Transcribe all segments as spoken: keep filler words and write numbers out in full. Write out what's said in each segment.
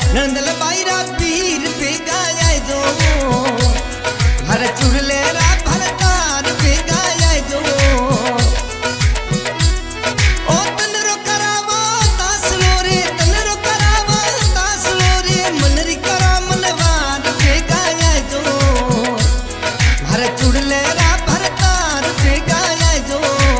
नंदल बाईरा पीर बेगा जाए जो हर चुरले रा भरतार बेगा जाए जो ओ तनरो करावा तासलो रे तनरो करावा तासलो रे मनरी करा मनवार बेगा जाए जो हर चुरले रा भरतार बेगा जाए जो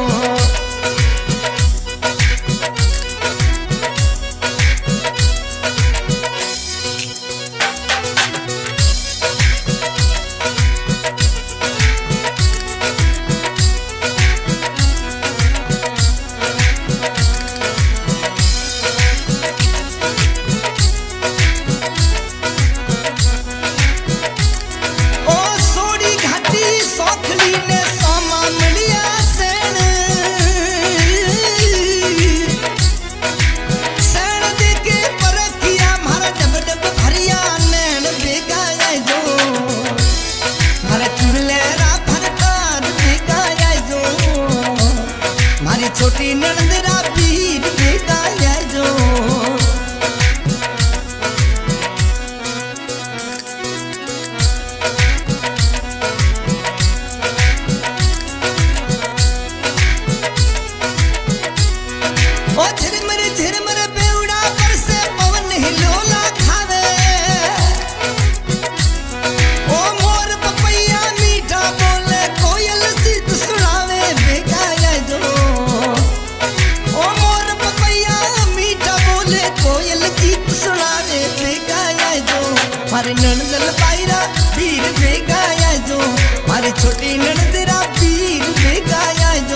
छोटी नंदरा पीर बेगा जाए जो ओ झिरमर झिरमर बेउड़ा पर से पवन हिलोला खावे ओ मोर पपैया मीठा बोले कोयल सीत सुनावे बेगा जाए जो कोयल गीत सुनावे बेगा जाए जो मारे नंदल बाईरा पीर बेगा जाए जो मारी छोटी नंदरा पीर बेगा जाए जो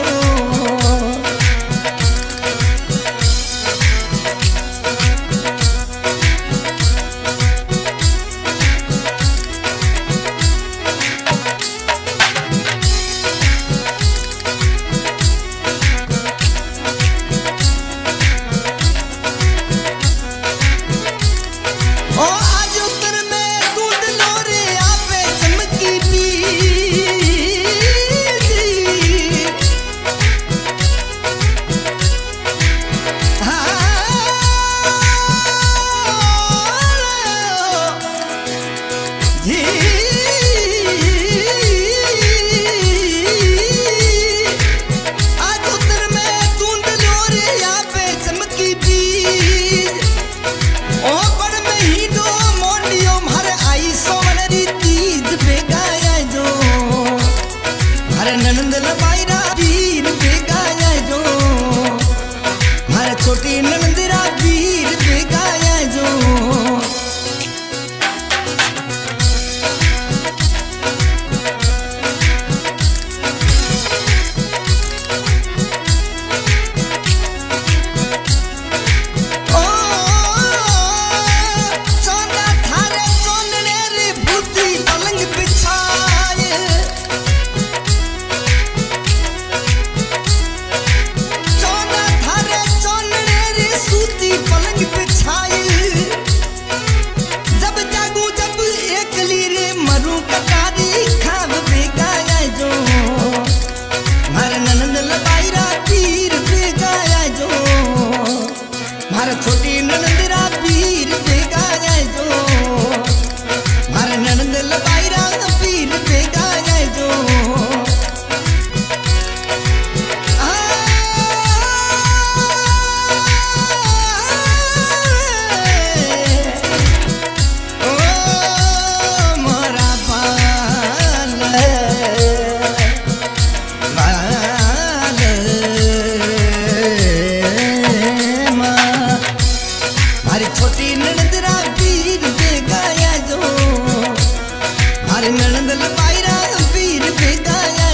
नंदल बाईरा पीर बेगा जाए जो मारा छोटी नंदरा पीर बेगा जाए जो ओ सोना थारे सोनने रे बुद्धि पलंग बिछाए पलंग बिछाई जब जागू जब एक लीरे मरू कटारी खाब बेगा जाए जो मारा नंदल बाईरा पीर बेगा जाए जो मारा छोटी नंदरा पीर बेगा जाए जो मारा नंदल बाईरा पीर बेगा जाए जो छोटी नंदरा पीर बेगा जाए जो मारे नंदल बाईरा पीर बेगा